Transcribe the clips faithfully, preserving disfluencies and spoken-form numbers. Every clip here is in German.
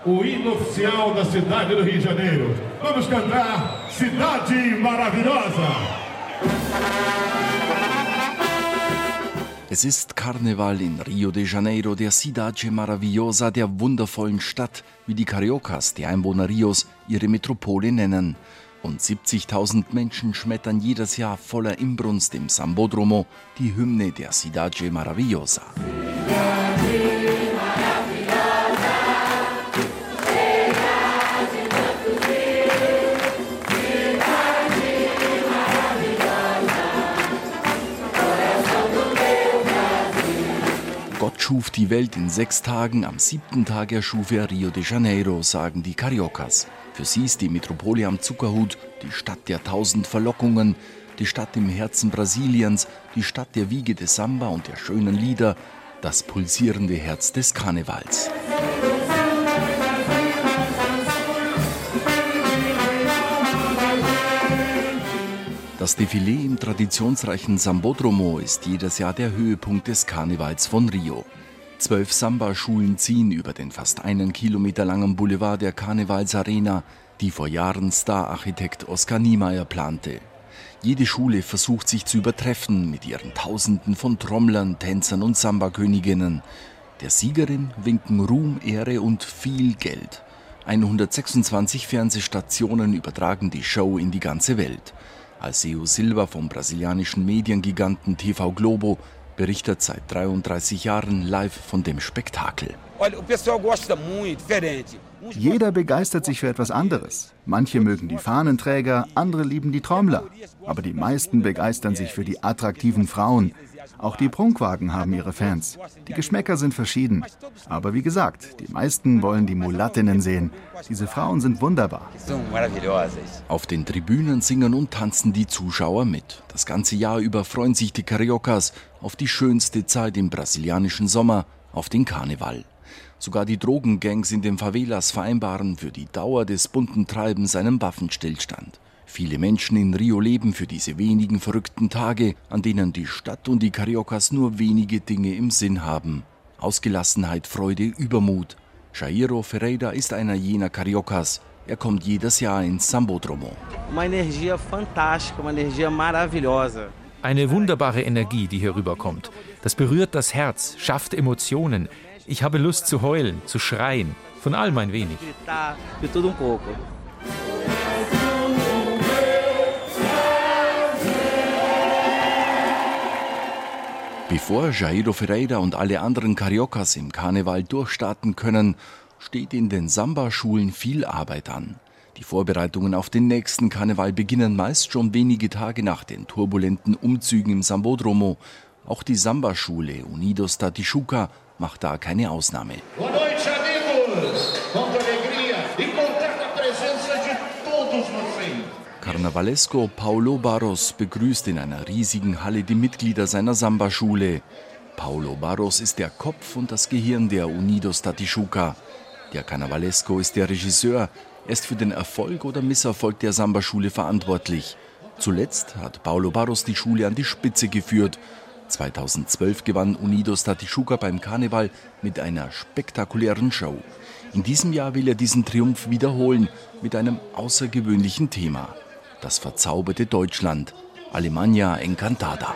o hino oficial da cidade do Rio de Janeiro. Vamos cantar Cidade Maravilhosa. Es ist Karneval in Rio de Janeiro, der Cidade Maravilhosa, der wundervollen Stadt, wie die Cariocas, die Einwohner Rios, ihre Metropole nennen. Und siebzigtausend Menschen schmettern jedes Jahr voller Inbrunst im Sambódromo die Hymne der Cidade Maravilhosa. Gott schuf die Welt in sechs Tagen, am siebten Tag erschuf er Rio de Janeiro, sagen die Cariocas. Für sie ist die Metropole am Zuckerhut die Stadt der tausend Verlockungen, die Stadt im Herzen Brasiliens, die Stadt der Wiege des Samba und der schönen Lieder, das pulsierende Herz des Karnevals. Das Defilé im traditionsreichen Sambódromo ist jedes Jahr der Höhepunkt des Karnevals von Rio. Zwölf Samba-Schulen ziehen über den fast einen Kilometer langen Boulevard der Karnevalsarena, die vor Jahren Star-Architekt Oskar Niemeyer plante. Jede Schule versucht sich zu übertreffen mit ihren Tausenden von Trommlern, Tänzern und Samba-Königinnen. Der Siegerin winken Ruhm, Ehre und viel Geld. hundertsechsundzwanzig Fernsehstationen übertragen die Show in die ganze Welt. Alceu Silva vom brasilianischen Mediengiganten T V Globo berichtet seit dreiunddreißig Jahren live von dem Spektakel. Jeder begeistert sich für etwas anderes. Manche mögen die Fahnenträger, andere lieben die Trommler. Aber die meisten begeistern sich für die attraktiven Frauen. Auch die Prunkwagen haben ihre Fans. Die Geschmäcker sind verschieden. Aber wie gesagt, die meisten wollen die Mulattinnen sehen. Diese Frauen sind wunderbar. Auf den Tribünen singen und tanzen die Zuschauer mit. Das ganze Jahr über freuen sich die Cariocas auf die schönste Zeit im brasilianischen Sommer, auf den Karneval. Sogar die Drogengangs in den Favelas vereinbaren für die Dauer des bunten Treibens einen Waffenstillstand. Viele Menschen in Rio leben für diese wenigen verrückten Tage, an denen die Stadt und die Cariocas nur wenige Dinge im Sinn haben. Ausgelassenheit, Freude, Übermut. Jairo Ferreira ist einer jener Cariocas. Er kommt jedes Jahr ins Sambódromo. Eine wunderbare Energie, die hier rüberkommt. Das berührt das Herz, schafft Emotionen. Ich habe Lust zu heulen, zu schreien. Von allem ein wenig. Bevor Jairo Ferreira und alle anderen Cariocas im Karneval durchstarten können, steht in den Samba-Schulen viel Arbeit an. Die Vorbereitungen auf den nächsten Karneval beginnen meist schon wenige Tage nach den turbulenten Umzügen im Sambódromo. Auch die Samba-Schule Unidos da Tijuca macht da keine Ausnahme. Boa noite, amigos! Quanta alegria e contar com a presença de todos vocês. Carnavalesco Paulo Barros begrüßt in einer riesigen Halle die Mitglieder seiner Samba-Schule. Paulo Barros ist der Kopf und das Gehirn der Unidos da Tijuca. Der Carnavalesco ist der Regisseur. Er ist für den Erfolg oder Misserfolg der Samba-Schule verantwortlich. Zuletzt hat Paulo Barros die Schule an die Spitze geführt. zweitausendzwölf gewann Unidos da Tijuca beim Karneval mit einer spektakulären Show. In diesem Jahr will er diesen Triumph wiederholen mit einem außergewöhnlichen Thema. Das verzauberte Deutschland. Alemanha Encantada.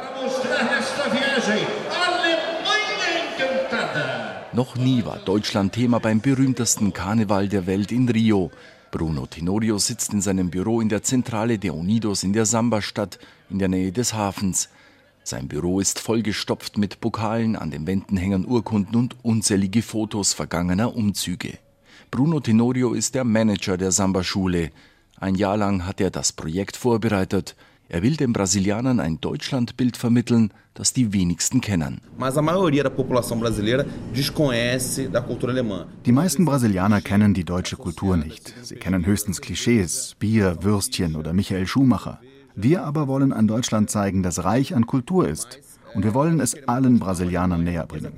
Noch nie war Deutschland Thema beim berühmtesten Karneval der Welt in Rio. Bruno Tenorio sitzt in seinem Büro in der Zentrale der Unidos in der Samba-Stadt in der Nähe des Hafens. Sein Büro ist vollgestopft mit Pokalen, an den Wänden hängen Urkunden und unzählige Fotos vergangener Umzüge. Bruno Tenorio ist der Manager der Samba-Schule. Ein Jahr lang hat er das Projekt vorbereitet. Er will den Brasilianern ein Deutschlandbild vermitteln, das die wenigsten kennen. Die meisten Brasilianer kennen die deutsche Kultur nicht. Sie kennen höchstens Klischees, Bier, Würstchen oder Michael Schumacher. Wir aber wollen an Deutschland zeigen, das reich an Kultur ist. Und wir wollen es allen Brasilianern näher bringen.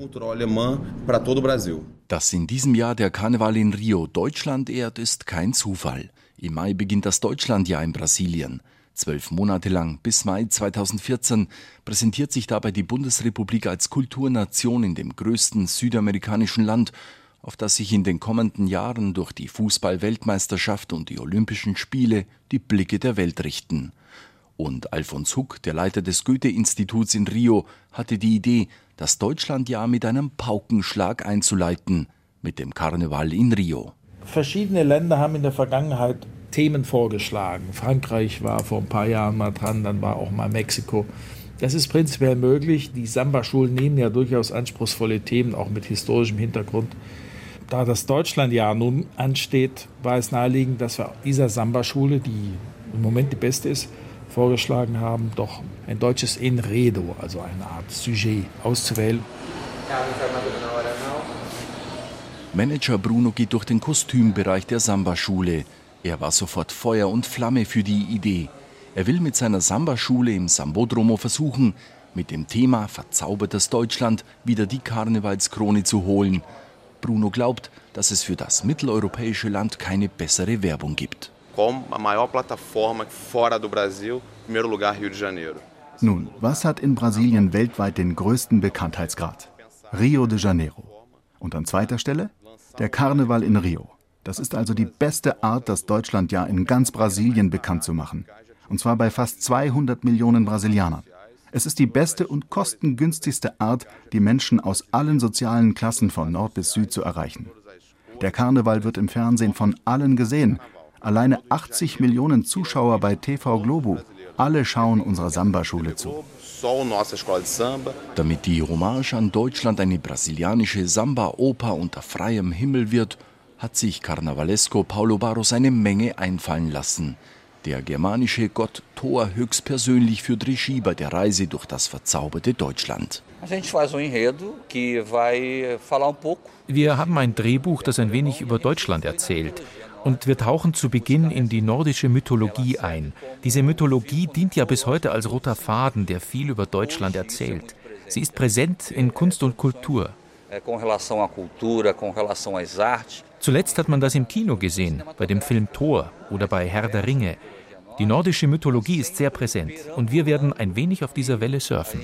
Dass in diesem Jahr der Karneval in Rio Deutschland ehrt, ist kein Zufall. Im Mai beginnt das Deutschlandjahr in Brasilien. Zwölf Monate lang, bis Mai zweitausendvierzehn, präsentiert sich dabei die Bundesrepublik als Kulturnation in dem größten südamerikanischen Land auf das sich in den kommenden Jahren durch die Fußball-Weltmeisterschaft und die Olympischen Spiele die Blicke der Welt richten. Und Alfons Huck, der Leiter des Goethe-Instituts in Rio, hatte die Idee, das Deutschlandjahr mit einem Paukenschlag einzuleiten, mit dem Karneval in Rio. Verschiedene Länder haben in der Vergangenheit Themen vorgeschlagen. Frankreich war vor ein paar Jahren mal dran, dann war auch mal Mexiko. Das ist prinzipiell möglich. Die Samba-Schulen nehmen ja durchaus anspruchsvolle Themen, auch mit historischem Hintergrund. Da das Deutschlandjahr nun ansteht, war es naheliegend, dass wir dieser Samba-Schule, die im Moment die beste ist, vorgeschlagen haben, doch ein deutsches Enredo, also eine Art Sujet, auszuwählen. Manager Bruno geht durch den Kostümbereich der Samba-Schule. Er war sofort Feuer und Flamme für die Idee. Er will mit seiner Samba-Schule im Sambódromo versuchen, mit dem Thema Verzaubertes Deutschland wieder die Karnevalskrone zu holen. Bruno glaubt, dass es für das mitteleuropäische Land keine bessere Werbung gibt. Nun, was hat in Brasilien weltweit den größten Bekanntheitsgrad? Rio de Janeiro. Und an zweiter Stelle? Der Karneval in Rio. Das ist also die beste Art, das Deutschlandjahr in ganz Brasilien bekannt zu machen. Und zwar bei fast zweihundert Millionen Brasilianern. Es ist die beste und kostengünstigste Art, die Menschen aus allen sozialen Klassen von Nord bis Süd zu erreichen. Der Karneval wird im Fernsehen von allen gesehen. Alleine achtzig Millionen Zuschauer bei T V Globo. Alle schauen unserer Samba-Schule zu. Damit die Hommage an Deutschland eine brasilianische Samba-Oper unter freiem Himmel wird, hat sich Carnavalesco Paulo Barros eine Menge einfallen lassen. Der germanische Gott Thor höchstpersönlich führt Regie bei der Reise durch das verzauberte Deutschland. Wir haben ein Drehbuch, das ein wenig über Deutschland erzählt. Und wir tauchen zu Beginn in die nordische Mythologie ein. Diese Mythologie dient ja bis heute als roter Faden, der viel über Deutschland erzählt. Sie ist präsent in Kunst und Kultur. Zuletzt hat man das im Kino gesehen, bei dem Film Thor oder bei Herr der Ringe. Die nordische Mythologie ist sehr präsent und wir werden ein wenig auf dieser Welle surfen.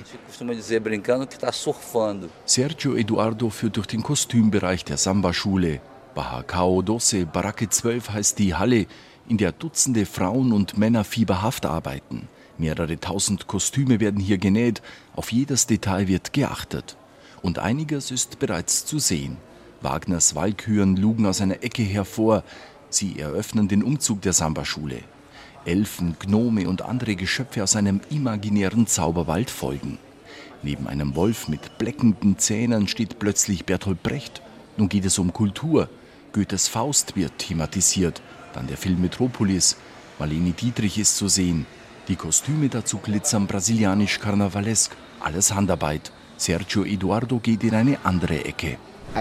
Sergio Eduardo führt durch den Kostümbereich der Samba-Schule. Barracão Doce, Baracke zwölf heißt die Halle, in der Dutzende Frauen und Männer fieberhaft arbeiten. Mehrere tausend Kostüme werden hier genäht, auf jedes Detail wird geachtet. Und einiges ist bereits zu sehen. Wagners Walküren lugen aus einer Ecke hervor. Sie eröffnen den Umzug der Samba-Schule. Elfen, Gnome und andere Geschöpfe aus einem imaginären Zauberwald folgen. Neben einem Wolf mit bleckenden Zähnen steht plötzlich Bertolt Brecht. Nun geht es um Kultur. Goethes Faust wird thematisiert. Dann der Film Metropolis. Marlene Dietrich ist zu sehen. Die Kostüme dazu glitzern brasilianisch-karnavalesk. Alles Handarbeit. Sergio Eduardo geht in eine andere Ecke.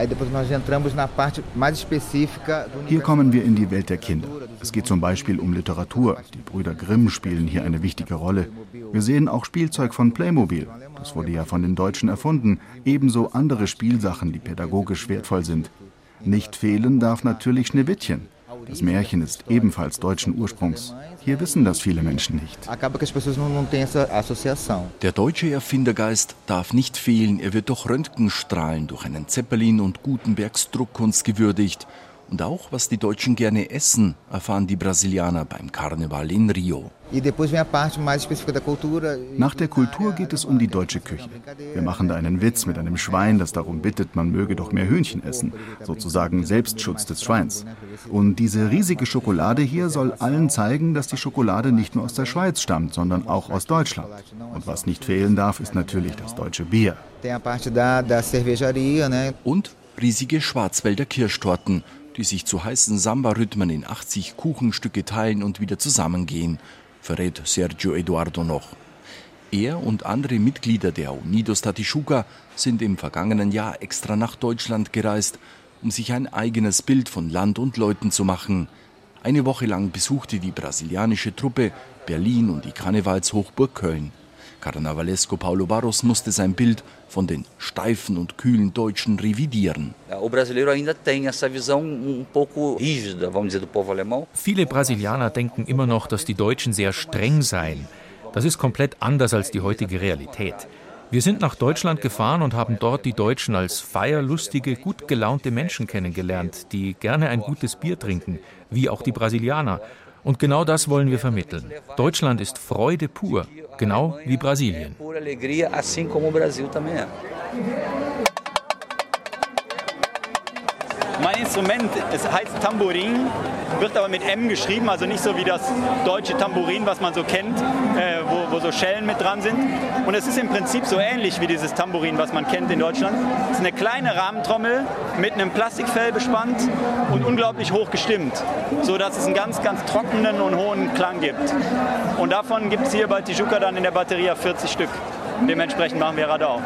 Hier kommen wir in die Welt der Kinder. Es geht zum Beispiel um Literatur. Die Brüder Grimm spielen hier eine wichtige Rolle. Wir sehen auch Spielzeug von Playmobil. Das wurde ja von den Deutschen erfunden. Ebenso andere Spielsachen, die pädagogisch wertvoll sind. Nicht fehlen darf natürlich Schneewittchen. Das Märchen ist ebenfalls deutschen Ursprungs. Hier wissen das viele Menschen nicht. Der deutsche Erfindergeist darf nicht fehlen. Er wird durch Röntgenstrahlen, durch einen Zeppelin und Gutenbergs Druckkunst gewürdigt. Und auch, was die Deutschen gerne essen, erfahren die Brasilianer beim Karneval in Rio. Nach der Kultur geht es um die deutsche Küche. Wir machen da einen Witz mit einem Schwein, das darum bittet, man möge doch mehr Hühnchen essen. Sozusagen Selbstschutz des Schweins. Und diese riesige Schokolade hier soll allen zeigen, dass die Schokolade nicht nur aus der Schweiz stammt, sondern auch aus Deutschland. Und was nicht fehlen darf, ist natürlich das deutsche Bier. Und riesige Schwarzwälder Kirschtorten, die sich zu heißen Samba-Rhythmen in achtzig Kuchenstücke teilen und wieder zusammengehen, verrät Sergio Eduardo noch. Er und andere Mitglieder der Unidos da Tijuca sind im vergangenen Jahr extra nach Deutschland gereist, um sich ein eigenes Bild von Land und Leuten zu machen. Eine Woche lang besuchte die brasilianische Truppe Berlin und die Karnevalshochburg Köln. Carnavalesco Paulo Barros musste sein Bild von den steifen und kühlen Deutschen revidieren. Viele Brasilianer denken immer noch, dass die Deutschen sehr streng seien. Das ist komplett anders als die heutige Realität. Wir sind nach Deutschland gefahren und haben dort die Deutschen als feierlustige, gut gelaunte Menschen kennengelernt, die gerne ein gutes Bier trinken, wie auch die Brasilianer. Und genau das wollen wir vermitteln. Deutschland ist Freude pur, genau wie Brasilien. Mein Instrument, es heißt Tambourin, wird aber mit M geschrieben, also nicht so wie das deutsche Tambourin, was man so kennt, äh, wo, wo so Schellen mit dran sind. Und es ist im Prinzip so ähnlich wie dieses Tambourin, was man kennt in Deutschland. Es ist eine kleine Rahmentrommel mit einem Plastikfell bespannt und unglaublich hoch gestimmt, sodass es einen ganz, ganz trockenen und hohen Klang gibt. Und davon gibt es hier bei Tijuca dann in der Batteria vierzig Stück. Dementsprechend machen wir Radau.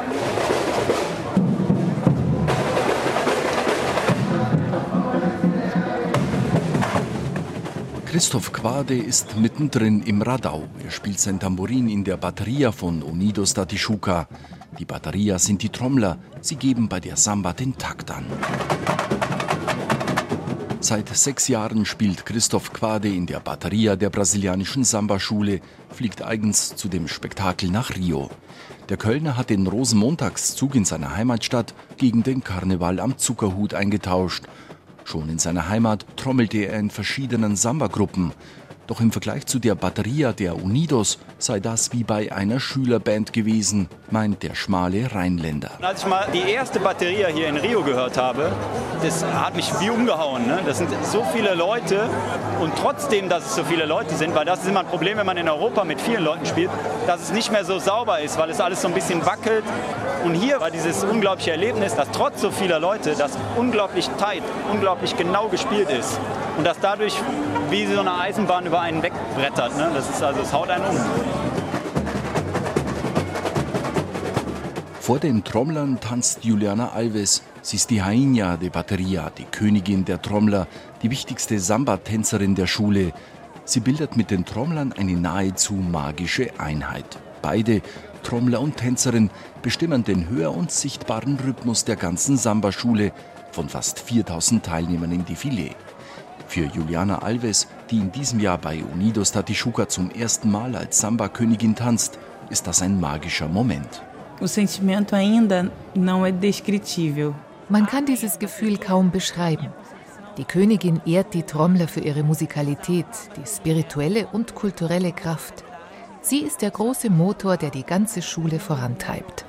Christoph Quade ist mittendrin im Radau. Er spielt sein Tambourin in der Batteria von Unidos da Tijuca. Die Batteria sind die Trommler. Sie geben bei der Samba den Takt an. Seit sechs Jahren spielt Christoph Quade in der Batteria der brasilianischen Samba-Schule, fliegt eigens zu dem Spektakel nach Rio. Der Kölner hat den Rosenmontagszug in seiner Heimatstadt gegen den Karneval am Zuckerhut eingetauscht. Schon in seiner Heimat trommelte er in verschiedenen Samba-Gruppen. Doch im Vergleich zu der Batteria der Unidos sei das wie bei einer Schülerband gewesen, meint der schmale Rheinländer. Als ich mal die erste Batteria hier in Rio gehört habe, das hat mich wie umgehauen. Ne? Das sind so viele Leute und trotzdem, dass es so viele Leute sind, weil das ist immer ein Problem, wenn man in Europa mit vielen Leuten spielt, dass es nicht mehr so sauber ist, weil es alles so ein bisschen wackelt. Und hier war dieses unglaubliche Erlebnis, dass trotz so vieler Leute das unglaublich tight, unglaublich genau gespielt ist. Und dass dadurch wie so eine Eisenbahn über einen wegbrettert. Ne? Das ist also, es haut einen um. Vor den Trommlern tanzt Juliana Alves. Sie ist die Rainha de Batteria, die Königin der Trommler, die wichtigste Samba-Tänzerin der Schule. Sie bildet mit den Trommlern eine nahezu magische Einheit. Beide, Trommler und Tänzerin, bestimmen den hör- und sichtbaren Rhythmus der ganzen Samba-Schule von fast viertausend Teilnehmern im Defilé. Für Juliana Alves, die in diesem Jahr bei Unidos da Tijuca zum ersten Mal als Samba-Königin tanzt, ist das ein magischer Moment. Man kann dieses Gefühl kaum beschreiben. Die Königin ehrt die Trommler für ihre Musikalität, die spirituelle und kulturelle Kraft. Sie ist der große Motor, der die ganze Schule vorantreibt.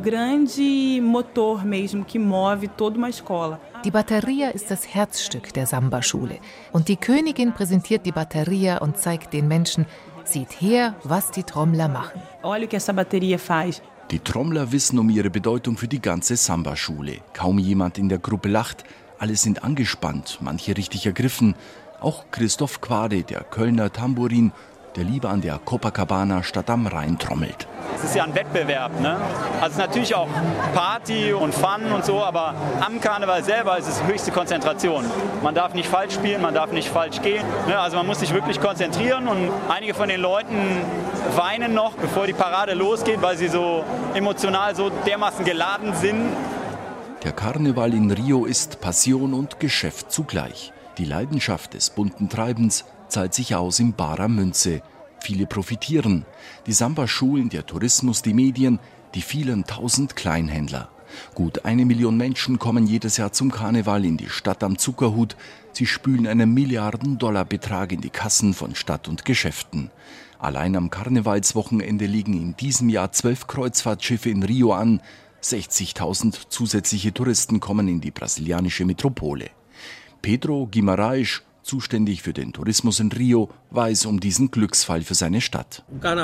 Die Batteria ist das Herzstück der Samba-Schule. Und die Königin präsentiert die Batteria und zeigt den Menschen, seht her, was die Trommler machen. Die Trommler wissen um ihre Bedeutung für die ganze Samba-Schule. Kaum jemand in der Gruppe lacht, alle sind angespannt, manche richtig ergriffen. Auch Christoph Quade, der Kölner Tambourin, der lieber an der Copacabana statt am Rhein trommelt. Es ist ja ein Wettbewerb, ne? Also es ist natürlich auch Party und Fun und so, aber am Karneval selber ist es höchste Konzentration. Man darf nicht falsch spielen, man darf nicht falsch gehen. Ne? Also man muss sich wirklich konzentrieren und einige von den Leuten weinen noch, bevor die Parade losgeht, weil sie so emotional so dermaßen geladen sind. Der Karneval in Rio ist Passion und Geschäft zugleich. Die Leidenschaft des bunten Treibens zahlt sich aus in barer Münze. Viele profitieren. Die Samba-Schulen, der Tourismus, die Medien, die vielen tausend Kleinhändler. Gut eine Million Menschen kommen jedes Jahr zum Karneval in die Stadt am Zuckerhut. Sie spülen einen Milliarden-Dollar-Betrag in die Kassen von Stadt und Geschäften. Allein am Karnevalswochenende liegen in diesem Jahr zwölf Kreuzfahrtschiffe in Rio an. sechzigtausend zusätzliche Touristen kommen in die brasilianische Metropole. Pedro Guimarães, zuständig für den Tourismus in Rio, weiß um diesen Glücksfall für seine Stadt.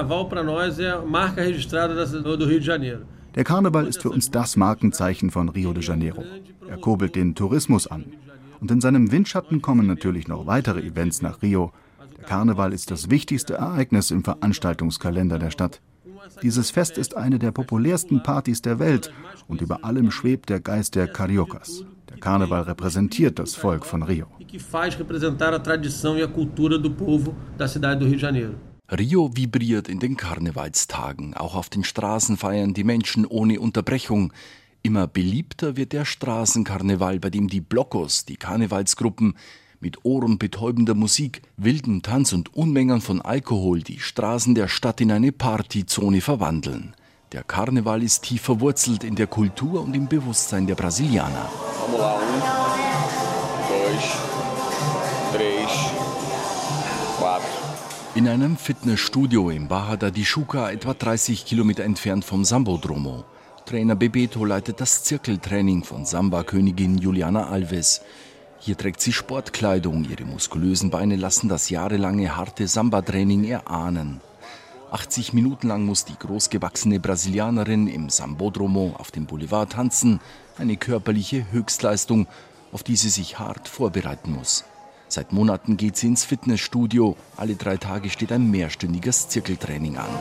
Der Karneval ist für uns das Markenzeichen von Rio de Janeiro. Er kurbelt den Tourismus an. Und in seinem Windschatten kommen natürlich noch weitere Events nach Rio. Der Karneval ist das wichtigste Ereignis im Veranstaltungskalender der Stadt. Dieses Fest ist eine der populärsten Partys der Welt und über allem schwebt der Geist der Cariocas. Der Karneval repräsentiert das Volk von Rio. Rio vibriert in den Karnevalstagen. Auch auf den Straßen feiern die Menschen ohne Unterbrechung. Immer beliebter wird der Straßenkarneval, bei dem die Blocos, die Karnevalsgruppen, mit ohrenbetäubender Musik, wildem Tanz und Unmengen von Alkohol die Straßen der Stadt in eine Partyzone verwandeln. Der Karneval ist tief verwurzelt in der Kultur und im Bewusstsein der Brasilianer. In einem Fitnessstudio im Barra da Tijuca, etwa dreißig Kilometer entfernt vom Sambódromo. Trainer Bebeto leitet das Zirkeltraining von Samba-Königin Juliana Alves. Hier trägt sie Sportkleidung, ihre muskulösen Beine lassen das jahrelange harte Samba-Training erahnen. achtzig Minuten lang muss die großgewachsene Brasilianerin im Sambódromo auf dem Boulevard tanzen. Eine körperliche Höchstleistung, auf die sie sich hart vorbereiten muss. Seit Monaten geht sie ins Fitnessstudio. Alle drei Tage steht ein mehrstündiges Zirkeltraining an.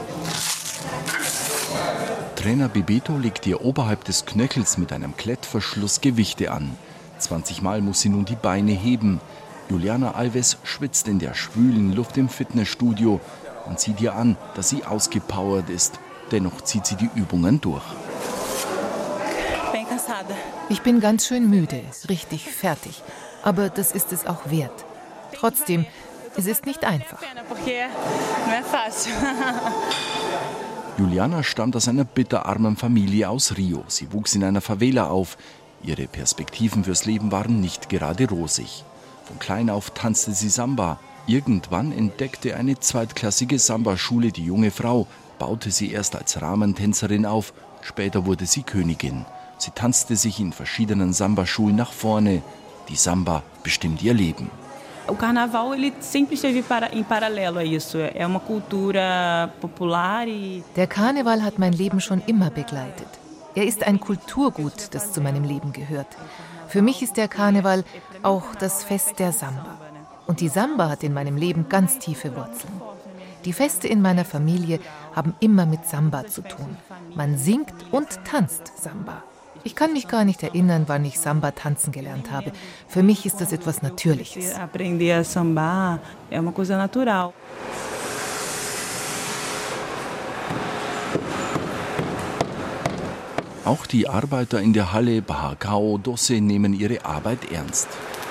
Trainer Bebeto legt ihr oberhalb des Knöchels mit einem Klettverschluss Gewichte an. zwanzig Mal muss sie nun die Beine heben. Juliana Alves schwitzt in der schwülen Luft im Fitnessstudio. Man sieht ihr an, dass sie ausgepowert ist. Dennoch zieht sie die Übungen durch. Ich bin ganz schön müde, richtig fertig. Aber das ist es auch wert. Trotzdem, es ist nicht einfach. Juliana stammt aus einer bitterarmen Familie aus Rio. Sie wuchs in einer Favela auf. Ihre Perspektiven fürs Leben waren nicht gerade rosig. Von klein auf tanzte sie Samba. Irgendwann entdeckte eine zweitklassige Samba-Schule die junge Frau, baute sie erst als Rahmentänzerin auf, später wurde sie Königin. Sie tanzte sich in verschiedenen Samba-Schulen nach vorne. Die Samba bestimmt ihr Leben. O carnaval ele sempre esteve para, em paralelo a isso. É uma cultura popular e Der Karneval hat mein Leben schon immer begleitet. Er ist ein Kulturgut, das zu meinem Leben gehört. Für mich ist der Karneval auch das Fest der Samba. Und die Samba hat in meinem Leben ganz tiefe Wurzeln. Die Feste in meiner Familie haben immer mit Samba zu tun. Man singt und tanzt Samba. Ich kann mich gar nicht erinnern, wann ich Samba tanzen gelernt habe. Für mich ist das etwas Natürliches. aprender a sambar é uma coisa natural. Auch die Arbeiter in der Halle Barracão Doce nehmen ihre Arbeit ernst.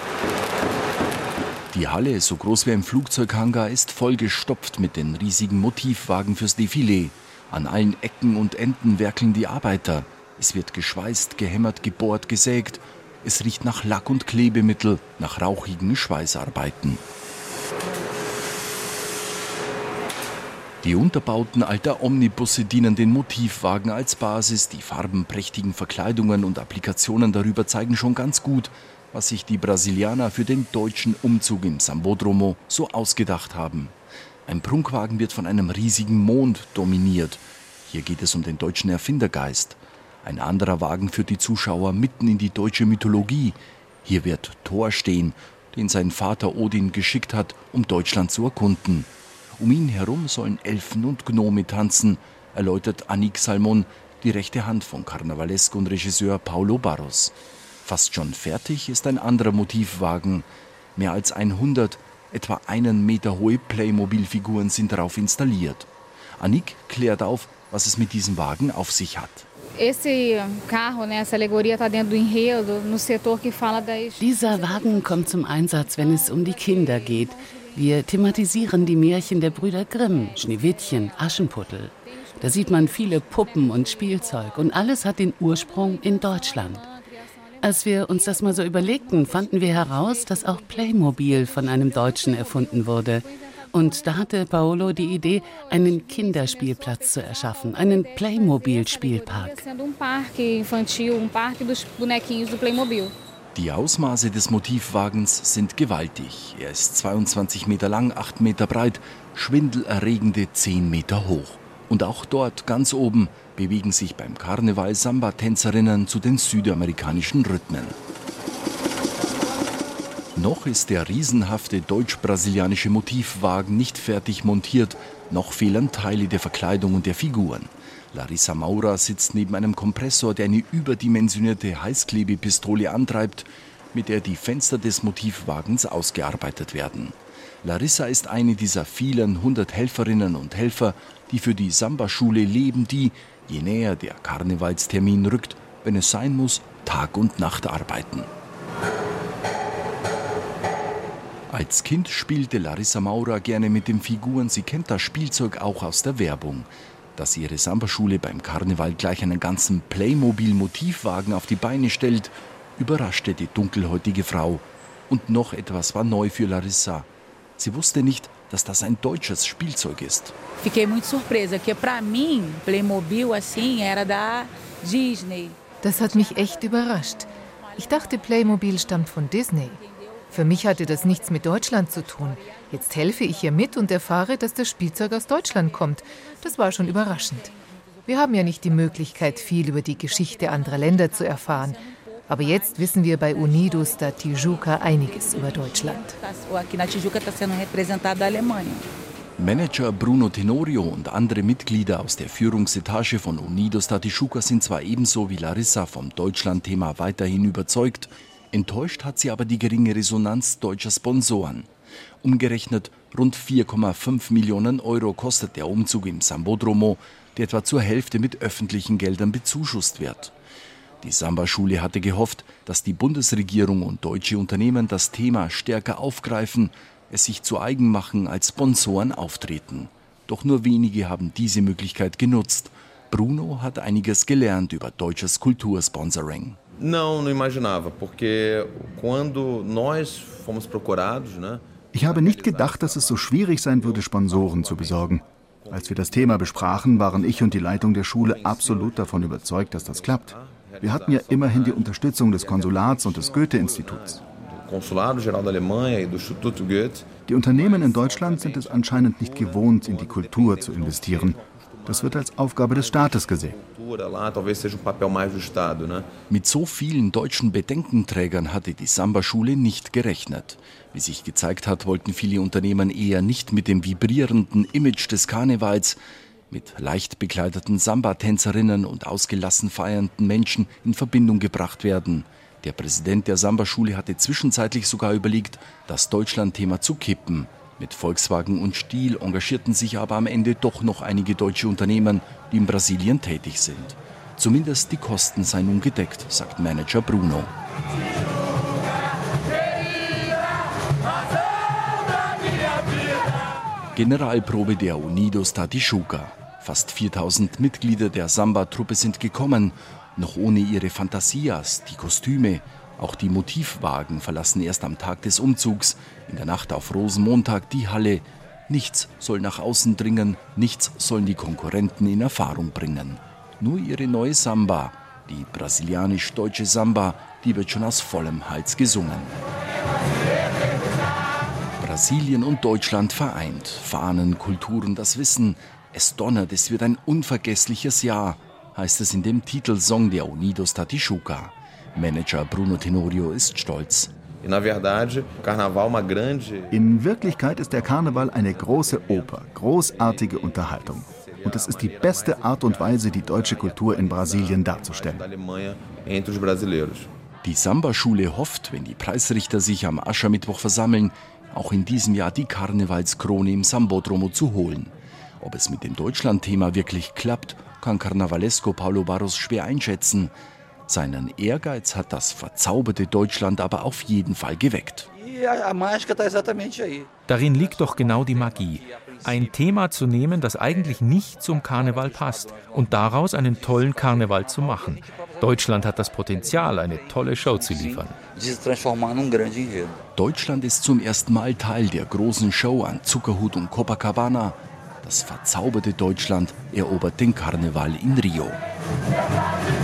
Die Halle, so groß wie ein Flugzeughangar, ist vollgestopft mit den riesigen Motivwagen fürs Defilé. An allen Ecken und Enden werkeln die Arbeiter. Es wird geschweißt, gehämmert, gebohrt, gesägt. Es riecht nach Lack- und Klebemittel, nach rauchigen Schweißarbeiten. Die Unterbauten alter Omnibusse dienen den Motivwagen als Basis. Die farbenprächtigen Verkleidungen und Applikationen darüber zeigen schon ganz gut, was sich die Brasilianer für den deutschen Umzug im Sambódromo so ausgedacht haben. Ein Prunkwagen wird von einem riesigen Mond dominiert. Hier geht es um den deutschen Erfindergeist. Ein anderer Wagen führt die Zuschauer mitten in die deutsche Mythologie. Hier wird Thor stehen, den sein Vater Odin geschickt hat, um Deutschland zu erkunden. Um ihn herum sollen Elfen und Gnome tanzen, erläutert Anik Salmon, die rechte Hand von Carnavalesco und Regisseur Paulo Barros. Fast schon fertig ist ein anderer Motivwagen. Mehr als hundert, etwa einen Meter hohe Playmobil-Figuren sind darauf installiert. Anik klärt auf, was es mit diesem Wagen auf sich hat. Dieser Wagen kommt zum Einsatz, wenn es um die Kinder geht. Wir thematisieren die Märchen der Brüder Grimm, Schneewittchen, Aschenputtel. Da sieht man viele Puppen und Spielzeug und alles hat den Ursprung in Deutschland. Als wir uns das mal so überlegten, fanden wir heraus, dass auch Playmobil von einem Deutschen erfunden wurde. Und da hatte Paolo die Idee, einen Kinderspielplatz zu erschaffen, einen Playmobil-Spielpark. Die Ausmaße des Motivwagens sind gewaltig. Er ist zweiundzwanzig Meter lang, acht Meter breit, schwindelerregende zehn Meter hoch. Und auch dort, ganz oben, bewegen sich beim Karneval Samba-Tänzerinnen zu den südamerikanischen Rhythmen. Noch ist der riesenhafte deutsch-brasilianische Motivwagen nicht fertig montiert, noch fehlen Teile der Verkleidung und der Figuren. Larissa Maura sitzt neben einem Kompressor, der eine überdimensionierte Heißklebepistole antreibt, mit der die Fenster des Motivwagens ausgearbeitet werden. Larissa ist eine dieser vielen hundert Helferinnen und Helfer, die für die Samba-Schule leben, die, je näher der Karnevalstermin rückt, wenn es sein muss, Tag und Nacht arbeiten. Als Kind spielte Larissa Maura gerne mit den Figuren. Sie kennt das Spielzeug auch aus der Werbung. Dass ihre Samba-Schule beim Karneval gleich einen ganzen Playmobil-Motivwagen auf die Beine stellt, überraschte die dunkelhäutige Frau. Und noch etwas war neu für Larissa. Sie wusste nicht, dass das ein deutsches Spielzeug ist. Fiquei muito surpresa, que para mim Playmobil assim era da Disney. Das hat mich echt überrascht. Ich dachte, Playmobil stammt von Disney. Für mich hatte das nichts mit Deutschland zu tun. Jetzt helfe ich ihr mit und erfahre, dass das Spielzeug aus Deutschland kommt. Das war schon überraschend. Wir haben ja nicht die Möglichkeit, viel über die Geschichte anderer Länder zu erfahren. Aber jetzt wissen wir bei Unidos da Tijuca einiges über Deutschland. Manager Bruno Tenorio und andere Mitglieder aus der Führungsetage von Unidos da Tijuca sind zwar ebenso wie Larissa vom Deutschland-Thema weiterhin überzeugt, enttäuscht hat sie aber die geringe Resonanz deutscher Sponsoren. Umgerechnet rund vier Komma fünf Millionen Euro kostet der Umzug im Sambódromo, der etwa zur Hälfte mit öffentlichen Geldern bezuschusst wird. Die Samba-Schule hatte gehofft, dass die Bundesregierung und deutsche Unternehmen das Thema stärker aufgreifen, es sich zu eigen machen, als Sponsoren auftreten. Doch nur wenige haben diese Möglichkeit genutzt. Bruno hat einiges gelernt über deutsches Kultursponsoring. Não, não imaginava, porque quando nós fomos procurados, né? Ich habe nicht gedacht, dass es so schwierig sein würde, Sponsoren zu besorgen. Als wir das Thema besprachen, waren ich und die Leitung der Schule absolut davon überzeugt, dass das klappt. Wir hatten ja immerhin die Unterstützung des Konsulats und des Goethe-Instituts. Die Unternehmen in Deutschland sind es anscheinend nicht gewohnt, in die Kultur zu investieren. Das wird als Aufgabe des Staates gesehen. Mit so vielen deutschen Bedenkenträgern hatte die Samba-Schule nicht gerechnet. Wie sich gezeigt hat, wollten viele Unternehmen eher nicht mit dem vibrierenden Image des Karnevals, mit leicht bekleideten Samba-Tänzerinnen und ausgelassen feiernden Menschen in Verbindung gebracht werden. Der Präsident der Samba-Schule hatte zwischenzeitlich sogar überlegt, das Deutschland-Thema zu kippen. Mit Volkswagen und Stihl engagierten sich aber am Ende doch noch einige deutsche Unternehmen, die in Brasilien tätig sind. Zumindest die Kosten seien nun gedeckt, sagt Manager Bruno. Generalprobe der Unidos da Tijuca. Fast viertausend Mitglieder der Samba-Truppe sind gekommen. Noch ohne ihre Fantasias, die Kostüme. Auch die Motivwagen verlassen erst am Tag des Umzugs. In der Nacht auf Rosenmontag die Halle. Nichts soll nach außen dringen, nichts sollen die Konkurrenten in Erfahrung bringen. Nur ihre neue Samba, die brasilianisch-deutsche Samba, die wird schon aus vollem Hals gesungen. Brasilien und Deutschland vereint, Fahnen, Kulturen, das Wissen. Es donnert, es wird ein unvergessliches Jahr, heißt es in dem Titelsong der Unidos da Tijuca. Manager Bruno Tenorio ist stolz. In Wirklichkeit ist der Karneval eine große Oper, großartige Unterhaltung. Und es ist die beste Art und Weise, die deutsche Kultur in Brasilien darzustellen. Die Samba-Schule hofft, wenn die Preisrichter sich am Aschermittwoch versammeln, auch in diesem Jahr die Karnevalskrone im Sambódromo zu holen. Ob es mit dem Deutschland-Thema wirklich klappt, kann Carnavalesco Paulo Barros schwer einschätzen. Seinen Ehrgeiz hat das verzauberte Deutschland aber auf jeden Fall geweckt. Darin liegt doch genau die Magie. Ein Thema zu nehmen, das eigentlich nicht zum Karneval passt und daraus einen tollen Karneval zu machen. Deutschland hat das Potenzial, eine tolle Show zu liefern. Deutschland ist zum ersten Mal Teil der großen Show an Zuckerhut und Copacabana. Das verzauberte Deutschland erobert den Karneval in Rio.